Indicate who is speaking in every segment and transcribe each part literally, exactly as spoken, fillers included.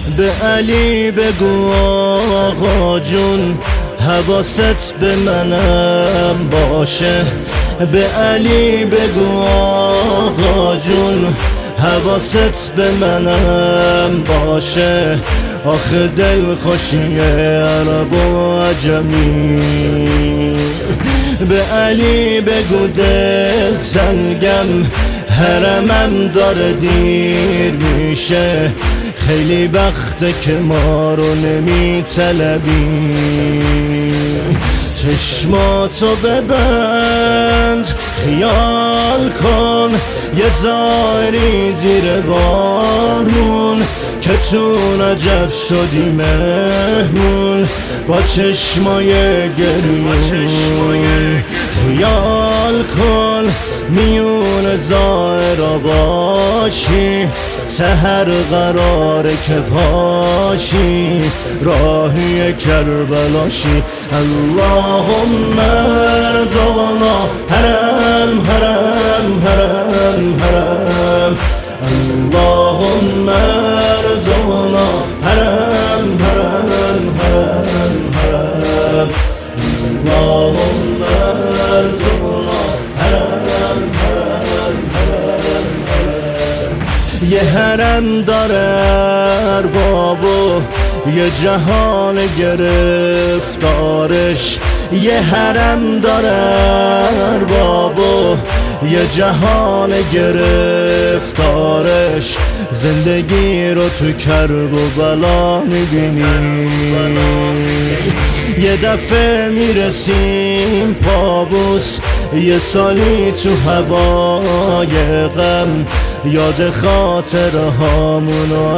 Speaker 1: به علی بگو آقا جون حواست به منم باشه. به علی بگو آقا جون حواست به منم باشه. آخه دل خوشی عرب و عجمی. به علی بگو دل تنگم حرمم داره دیر میشه. خیلی وقته که ما رو نمی طلبی. چشماتو ببند خیال کن یه زاری زیر بارون که تو نجف شدی مهمون با چشمای گریون. خیال کن میون زائرا باشی سحر قراره که پاشی راهی کربلاشی. اللهم ارزقنا حرم حرم حرم حرم. اللهم ارزقنا حرم حرم حرم حرم. اللهم ارزقنا حرم حرم حرم حرم. یه حرم داره اربابو یه جهان گرفتارش. یه حرم داره اربابو یه جهان گرفتارش. زندگی رو تو کرب و بلا میبینی. یه دفعه میرسیم پابوس یه سالی تو هوای غم. یاد خاطر هامون و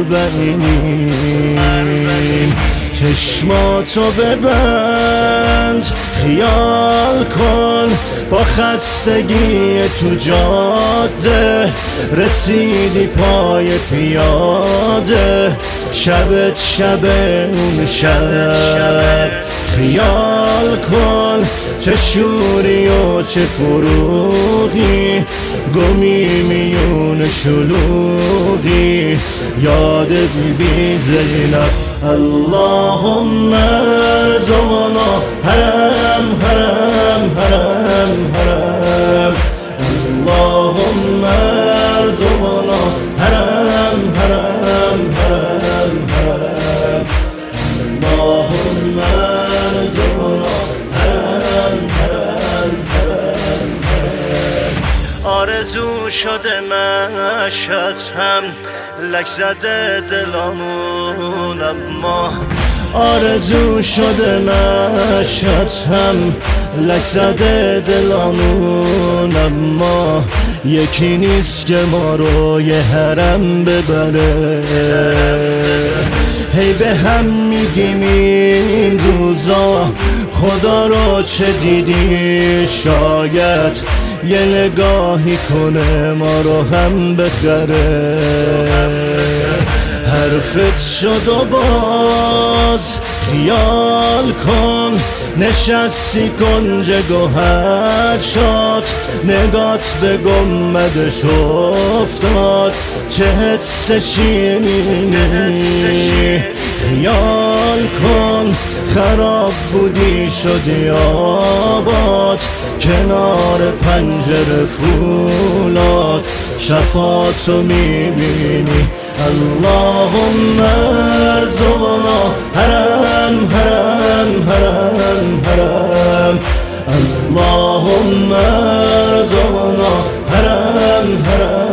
Speaker 1: اربعینیم. چشماتو ببند خیال کن با خستگی تو جاده رسیدی پای پیاده. شبت شب اون شب خیال کن چه شوری و چه فروغی گمی میون شلوغی. یاد بی بی زینب. اللهم ارزقنا حرم حرم حرم حرم. اللهم ارزقنا حرم حرم حرم حرم. اللهم ارزقنا حرم حرم حرم حرم. آرزو شده مشهد هم لک زده دلامون اما. آرزو شده مشهد هم لک زده دلامون اما. یکی نیست که ما رو یه حرم ببره. هی به هم میگیم این روزا خدا رو چه دیدی شاید یه نگاهی کنه ما رو هم بخره. حرفت شد و باز خیال کن نشستی کنج گوهر شد. نگات به گنبدش افتاد چه حس شیرینی. خیال کن خراب بودی شدی آباد کنار پنجره فولاد شفاعتو میبینی. اللهم ارزقنا حرم حرم حرم حرم. اللهم ارزقنا حرم حرم